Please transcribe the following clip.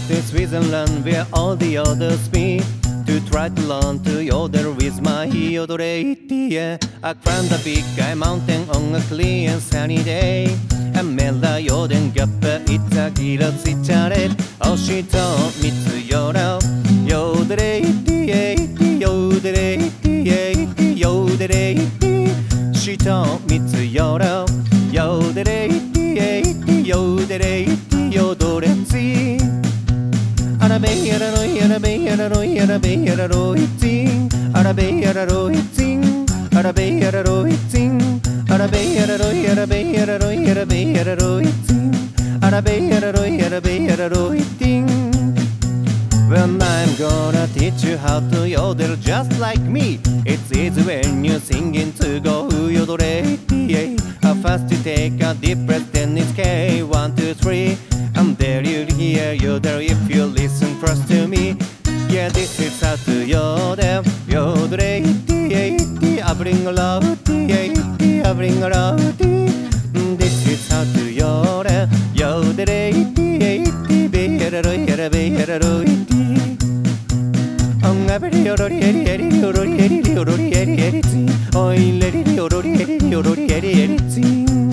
to Switzerland where all the others be, to try to learn to yodel with my yodelate. I climbed the big guy mountain on a clear and sunny day, and made the yodel gap. It's a killer challenge. Oh, she told me to yodel, yodelate, yodelate, yodelate. She told me to yodel, yodelate, yodelate, yodelate. Arabe, araroy, arabe, araroy, arabe, araroy, ting. Arabe, araroy, ting. Arabe, araroy, ting. Arabe, araroy, arabe, araroy, arabe, araroy, ting. Arabe, araroy, arabe, araroy, ting. When I'm gonna teach you how to yodel just like me, it's easy when you're singing to go yodelate. How fast you take a deep breath, then it's K. 1, 2, 3. And there you'll hear yodel if you listen close to me. Yeah, this is how to yodel, yodelate. I bring a love, I bring a love. This is how to yodel, yodelate. Yararoy, yarabe, yararoy. Every yorori, eri, yorori, eri, yorori, eri, eri, oi, lady, yorori, eri, yorori, eri, eri,